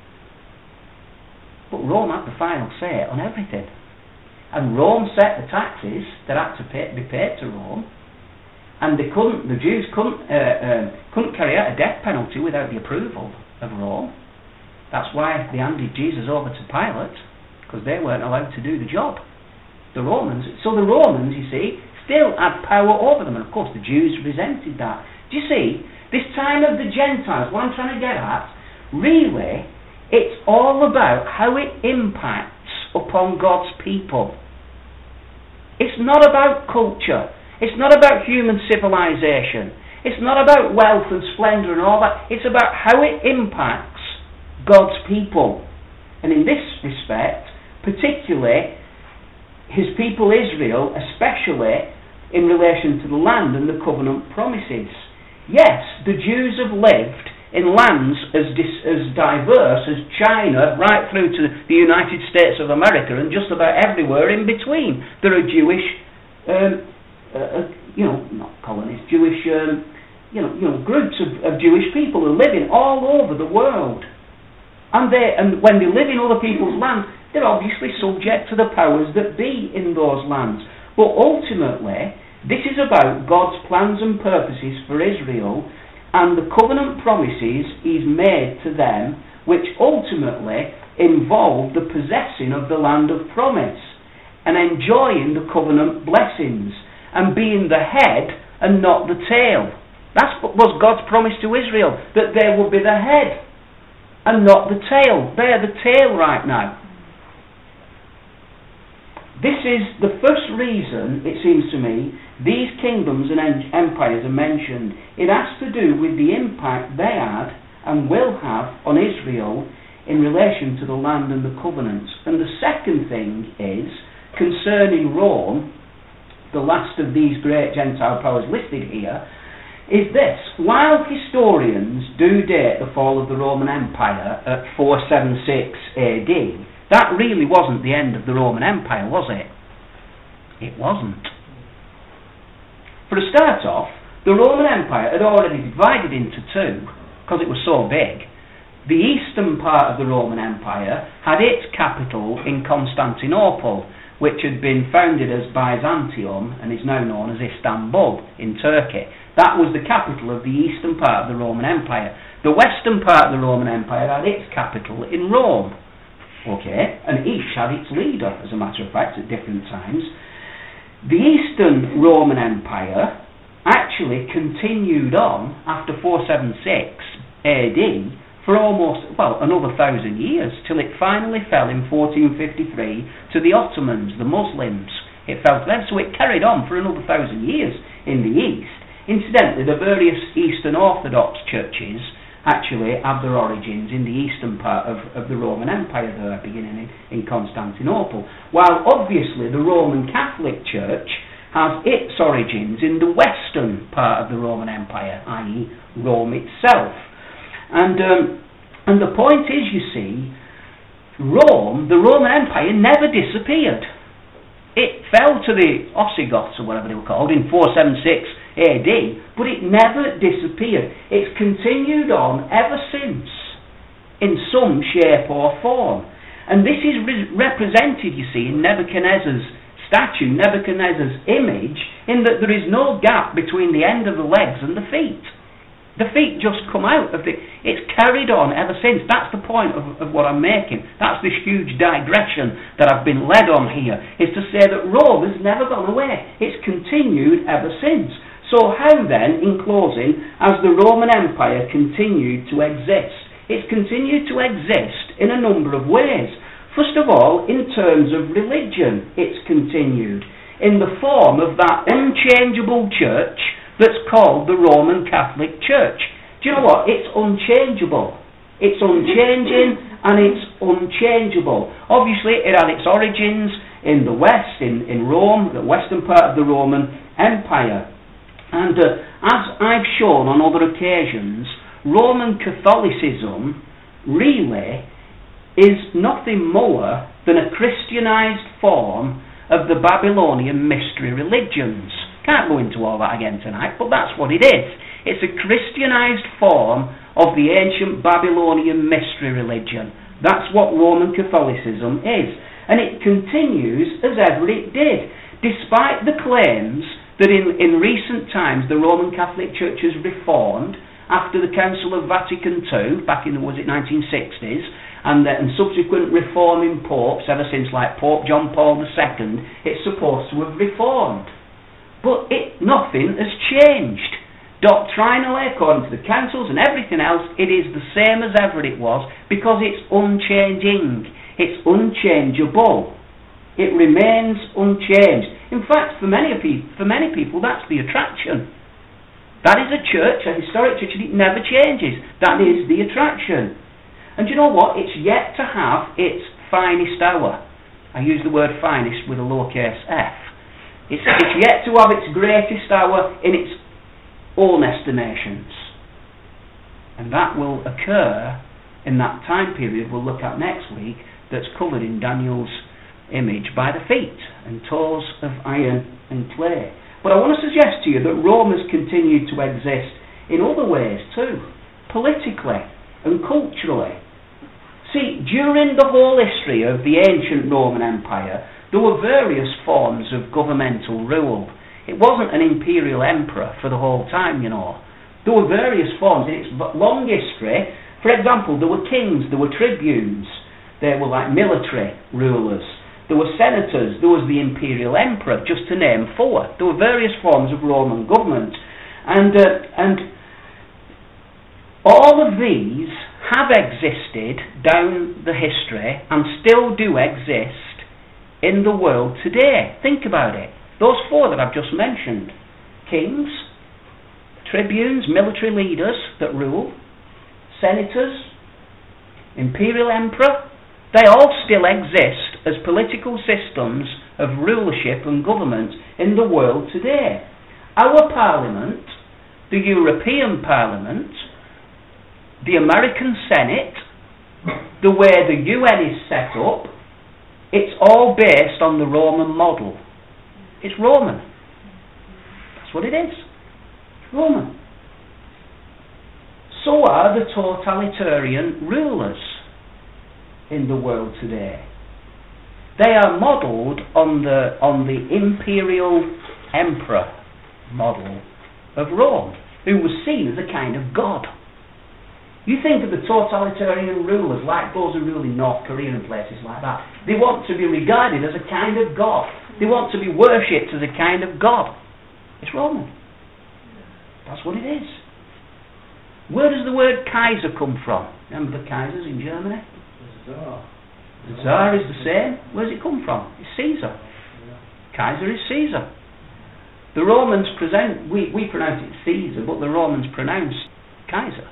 But Rome had the final say on everything. And Rome set the taxes that had to pay, be paid to Rome, and they couldn't, the Jews couldn't, uh, uh, couldn't carry out a death penalty without the approval of Rome. That's why they handed Jesus over to Pilate, because they weren't allowed to do the job. The Romans, so the Romans, you see, still had power over them, and of course the Jews resented that. Do you see, this time of the Gentiles, what I'm trying to get at, really, it's all about how it impacts upon God's people. It's not about culture. It's not about human civilization. It's not about wealth and splendour and all that. It's about how it impacts God's people. And in this respect, particularly his people Israel, especially in relation to the land and the covenant promises. Yes, the Jews have lived in lands as dis, as diverse as China, right through to the United States of America, and just about everywhere in between. There are Jewish, um, uh, you know, not colonies, Jewish, um, you know, you know, groups of, of Jewish people who are living all over the world. And they, and when they live in other people's lands, they're obviously subject to the powers that be in those lands. But ultimately, this is about God's plans and purposes for Israel and the covenant promises He's made to them, which ultimately involve the possessing of the land of promise and enjoying the covenant blessings and being the head and not the tail. That was God's promise to Israel, that they will be the head and not the tail. They're the tail right now. This is the first reason, it seems to me, these kingdoms and empires are mentioned. It has to do with the impact they had and will have on Israel in relation to the land and the covenants. And the second thing is, concerning Rome, the last of these great Gentile powers listed here, is this. While historians do date the fall of the Roman Empire at four seventy-six A D, that really wasn't the end of the Roman Empire, was it? It wasn't. For a start off, the Roman Empire had already divided into two, because it was so big. The eastern part of the Roman Empire had its capital in Constantinople, which had been founded as Byzantium and is now known as Istanbul in Turkey. That was the capital of the eastern part of the Roman Empire. The western part of the Roman Empire had its capital in Rome. Okay, and each had its leader, as a matter of fact, at different times. The Eastern Roman Empire actually continued on after four seventy-six A D for almost, well, another thousand years, till it finally fell in fourteen fifty-three to the Ottomans, the Muslims. It fell to them, so it carried on for another thousand years in the East. Incidentally, the various Eastern Orthodox churches actually have their origins in the eastern part of, of the Roman Empire there, beginning in, in Constantinople. While obviously the Roman Catholic Church has its origins in the western part of the Roman Empire, that is. Rome itself. And, um, and the point is, you see, Rome, the Roman Empire, never disappeared. It fell to the Ostrogoths, or whatever they were called, in four seventy-six A D, but it never disappeared. It's continued on ever since, in some shape or form. And this is re- represented, you see, in Nebuchadnezzar's statue, Nebuchadnezzar's image, in that there is no gap between the end of the legs and the feet. The feet just come out of the... It's carried on ever since. That's the point of, of what I'm making. That's this huge digression that I've been led on here, is to say that Rome has never gone away. It's continued ever since. So how then, in closing, has the Roman Empire continued to exist? It's continued to exist in a number of ways. First of all, in terms of religion, it's continued in the form of that unchangeable church that's called the Roman Catholic Church. Do you know what? It's unchangeable. It's unchanging and it's unchangeable. Obviously, it had its origins in the West, in, in Rome, the western part of the Roman Empire. And uh, as I've shown on other occasions, Roman Catholicism really is nothing more than a Christianized form of the Babylonian mystery religions. Can't go into all that again tonight, but that's what it is. It's a Christianized form of the ancient Babylonian mystery religion. That's what Roman Catholicism is. And it continues as ever it did, despite the claims that in, in recent times the Roman Catholic Church has reformed after the Council of Vatican two, back in the, was it nineteen sixties, and, uh, and subsequent reforming popes, ever since like Pope John Paul the Second, it's supposed to have reformed. But it, nothing has changed. Doctrinally, according to the councils and everything else, it is the same as ever it was, because it's unchanging. It's unchangeable. It remains unchanged. In fact, for many, pe- for many people, that's the attraction. That is a church, a historic church, and it never changes. That is the attraction. And you know what? It's yet to have its finest hour. I use the word finest with a lowercase f. It's, it's yet to have its greatest hour in its own estimations. And that will occur in that time period we'll look at next week, that's covered in Daniel's image by the feet and toes of iron and clay. But I want to suggest to you that Rome has continued to exist in other ways too, politically and culturally. See, during the whole history of the ancient Roman Empire, there were various forms of governmental rule. It wasn't an imperial emperor for the whole time, you know. There were various forms in its long history. For example, there were kings, there were tribunes, there were like military rulers, there were senators, there was the imperial emperor, just to name four. There were various forms of Roman government. And, uh, and all of these have existed down the history and still do exist in the world today. Think about it. Those four that I've just mentioned, kings, tribunes, military leaders that rule, senators, imperial emperor, they all still exist as political systems of rulership and government in the world today. Our parliament, the European Parliament, the American Senate, the way the U N is set up, it's all based on the Roman model. It's Roman. That's what it is. It's Roman. So are the totalitarian rulers in the world today. They are modelled on the on the imperial emperor model of Rome, who was seen as a kind of god. You think of the totalitarian rulers like those who rule in North Korea and places like that. They want to be regarded as a kind of god. They want to be worshipped as a kind of god. It's Roman. That's what it is. Where does the word Kaiser come from? Remember the Kaisers in Germany? The Tsar. The Tsar is the same. Where does it come from? It's Caesar. Kaiser is Caesar. The Romans present, we, we pronounce it Caesar, but the Romans pronounce Kaiser.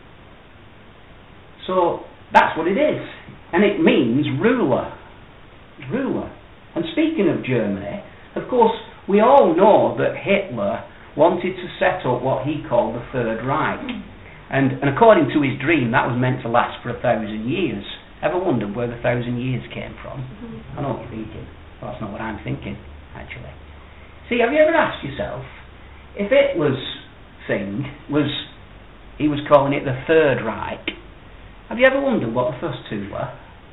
So that's what it is. And it means ruler. Ruler. And speaking of Germany, of course, We all know that Hitler wanted to set up what he called the Third Reich. And, and according to his dream, that was meant to last for a thousand years. Ever wondered where the thousand years came from? I know what you're thinking. Well, that's not what I'm thinking, actually. See, have you ever asked yourself, if Hitler's thing was, he was calling it the Third Reich, have you ever wondered what the first two were?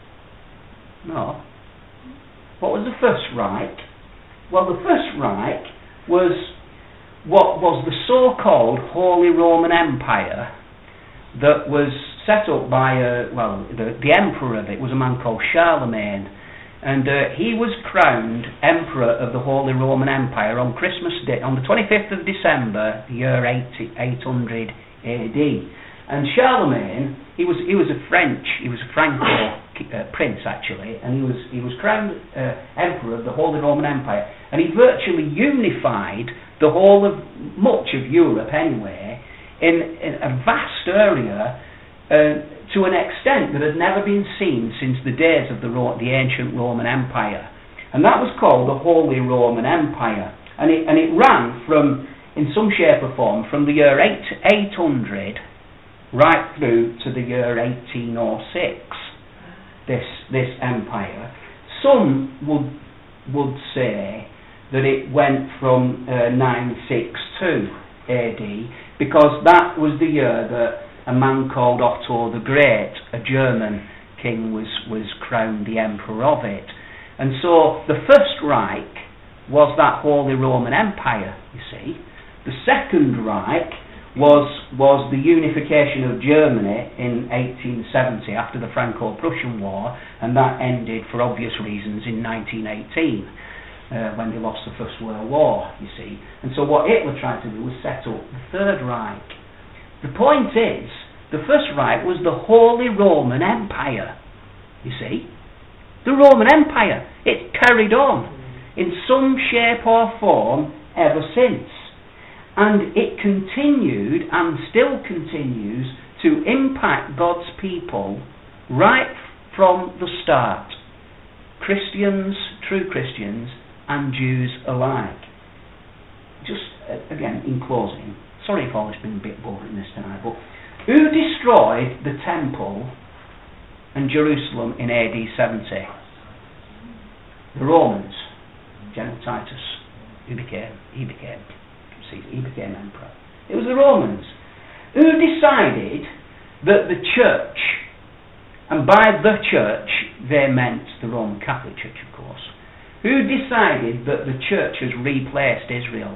No. What was the first Reich? Well, the first Reich was what was the so-called Holy Roman Empire that was set up by, uh, well, the, the emperor of it was a man called Charlemagne, and uh, he was crowned emperor of the Holy Roman Empire on Christmas Day, on the twenty-fifth of December, the year eight hundred A D. And Charlemagne, he was he was a French, he was a Franco uh, prince actually, and he was he was crowned uh, emperor of the Holy Roman Empire, and he virtually unified the whole of much of Europe anyway, in, in a vast area, uh, to an extent that had never been seen since the days of the Ro- the ancient Roman Empire, and that was called the Holy Roman Empire, and it and it ran from, in some shape or form, from the year eight hundred right through to the year eighteen oh six. This this empire. Some would would say that it went from uh, nine sixty-two A D, because that was the year that a man called Otto the Great, a German king, was was crowned the emperor of it. And so the first Reich was that Holy Roman Empire, you see. The second Reich was was the unification of Germany in eighteen seventy after the Franco-Prussian War, and that ended for obvious reasons in nineteen eighteen uh, when they lost the First World War, you see. And so what Hitler tried to do was set up the Third Reich. The point is, the First Reich was the Holy Roman Empire, you see. The Roman Empire. It carried on in some shape or form ever since. And it continued and still continues to impact God's people right from the start. Christians, true Christians, and Jews alike. Just, uh, again, in closing, sorry if all this has been a bit boring this tonight, but who destroyed the temple and Jerusalem in A D seventy? The Romans. General Titus. Who became? He became. He became emperor. It was the Romans who decided that the church, and by the church they meant the Roman Catholic Church, of course, who decided that the church has replaced Israel.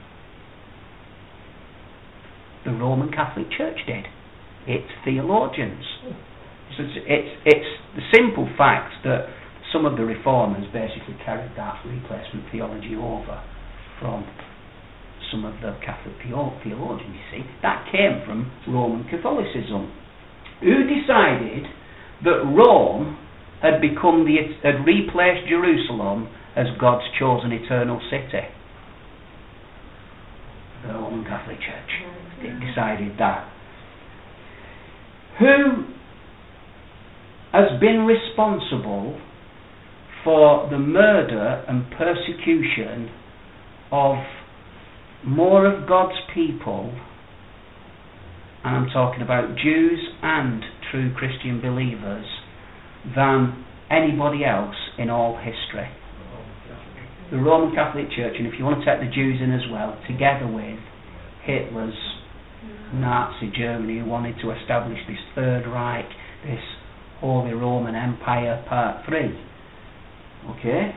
The Roman Catholic Church did. Its theologians. So it's, it's, it's the simple fact that some of the reformers basically carried that replacement theology over from some of the Catholic theologians, you see. That came from Roman Catholicism, who decided that Rome had become the had replaced Jerusalem as God's chosen eternal city. The Roman Catholic Church it decided that. Who has been responsible for the murder and persecution of more of God's people, and I'm talking about Jews and true Christian believers, than anybody else in all history? The Roman Catholic Church, and if you want to take the Jews in as well, together with Hitler's Nazi Germany, who wanted to establish this Third Reich, this Holy Roman Empire Part three. Okay?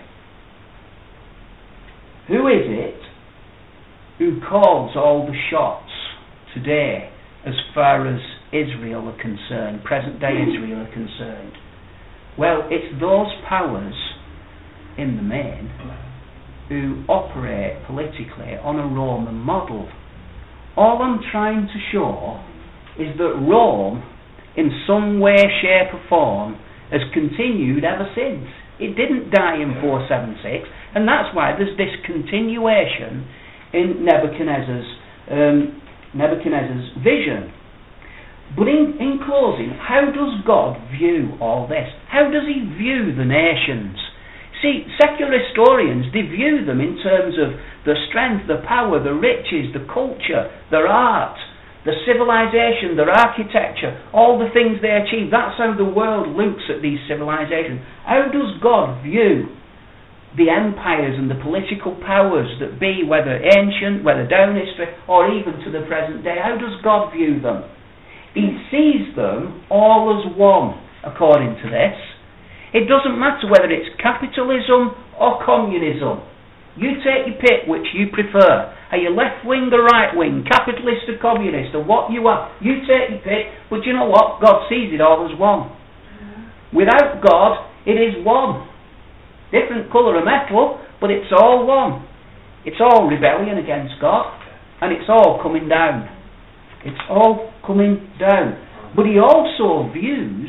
Who is it who calls all the shots today as far as Israel are concerned, present day Israel are concerned? Well, it's those powers in the main who operate politically on a Roman model. All I'm trying to show is that Rome, in some way, shape or form, has continued ever since. It didn't die in four seventy-six, and that's why there's this continuation in Nebuchadnezzar's um, Nebuchadnezzar's vision. But in, in closing, how does God view all this? How does he view the nations? see, secular historians, they view them in terms of the strength, the power, the riches, the culture, their art, the civilization, their architecture, all the things they achieve. That's how the world looks at these civilizations. How does God view the empires and the political powers that be, whether ancient, whether down history, or even to the present day? How does God view them? He sees them all as one, according to this. It doesn't matter whether it's capitalism or communism. You take your pick which you prefer. Are you left wing or right wing, capitalist or communist, or what you are? You take your pick, but you know what? God sees it all as one. Without God, it is one. Different colour of metal, but it's all one. It's all rebellion against God, and it's all coming down. It's all coming down. But he also views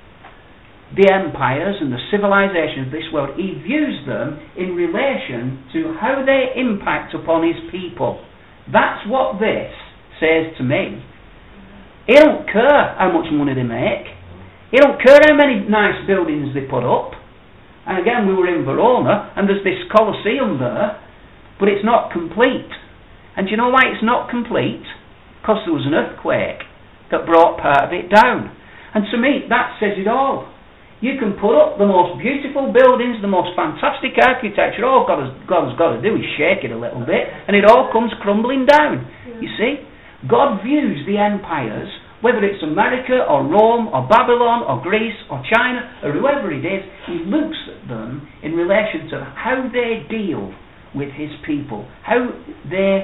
the empires and the civilization of this world, he views them in relation to how they impact upon his people. That's what this says to me. He don't care how much money they make. He don't care how many nice buildings they put up. And again, we were in Verona, and there's this Colosseum there, but it's not complete. And do you know why it's not complete? Because there was an earthquake that brought part of it down. And to me, that says it all. You can put up the most beautiful buildings, the most fantastic architecture. All God has, God has got to do is shake it a little bit, and it all comes crumbling down. You see? God views the empires, whether it's America or Rome or Babylon or Greece or China or whoever it is, he looks at them in relation to how they deal with his people, how they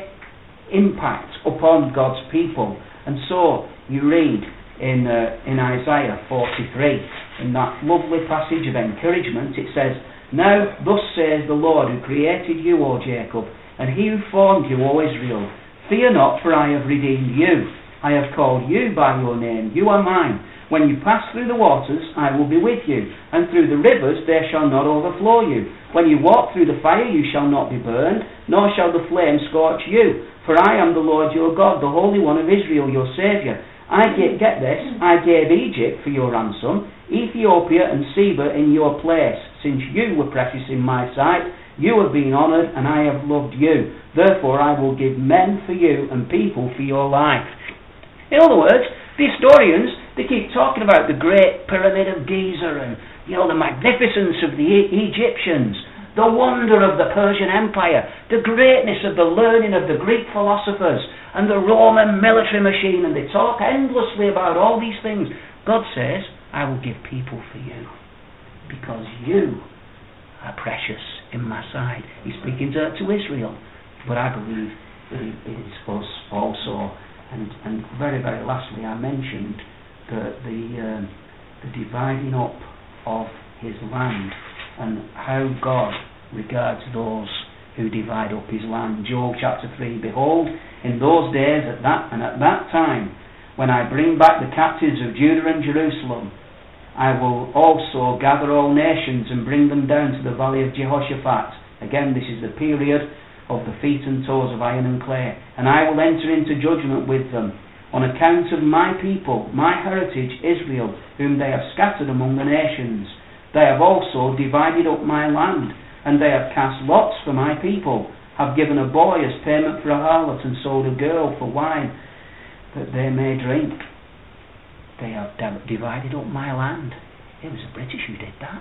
impact upon God's people. And so you read in uh, in Isaiah forty-three, in that lovely passage of encouragement, it says, "Now thus says the Lord who created you, O Jacob, and he who formed you, O Israel, fear not, for I have redeemed you. I have called you by your name, you are mine. When you pass through the waters, I will be with you, and through the rivers they shall not overflow you. When you walk through the fire, you shall not be burned, nor shall the flame scorch you. For I am the Lord your God, the Holy One of Israel, your Saviour. I get, get this, I gave Egypt for your ransom, Ethiopia and Seba in your place. Since you were precious in my sight, you have been honoured, and I have loved you. Therefore I will give men for you and people for your life." In other words, the historians, they keep talking about the great pyramid of Giza and, you know, the magnificence of the e- Egyptians, the wonder of the Persian Empire, the greatness of the learning of the Greek philosophers and the Roman military machine, and they talk endlessly about all these things. God says, I will give people for you because you are precious in my sight. He's speaking to, to Israel, but I believe that it is us also. And, and very, very lastly, I mentioned the the, um, the dividing up of his land and how God regards those who divide up his land. Job chapter three, "Behold, in those days at that and at that time, when I bring back the captives of Judah and Jerusalem, I will also gather all nations and bring them down to the valley of Jehoshaphat." Again, this is the period of the feet and toes of iron and clay. "And I will enter into judgment with them on account of my people, my heritage Israel, whom they have scattered among the nations. They have also divided up my land, and they have cast lots for my people, have given a boy as payment for a harlot, and sold a girl for wine that they may drink. They have divided up my land." It was the British who did that.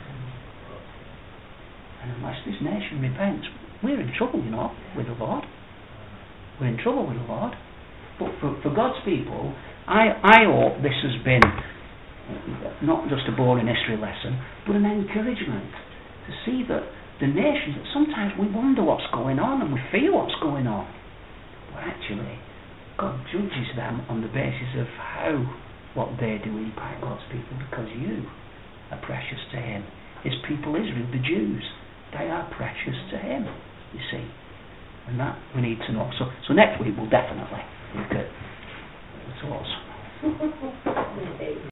And unless this nation repents, we're in trouble, you know, with the Lord. We're in trouble with the Lord. But for, for God's people, I, I hope this has been not just a boring history lesson, but an encouragement to see that the nations, that sometimes we wonder what's going on and we feel what's going on. But actually, God judges them on the basis of how what they do impact God's people, because you are precious to him. His people Israel, the Jews, they are precious to him, you see. And that we need to know. So so next week we'll definitely look at the thoughts.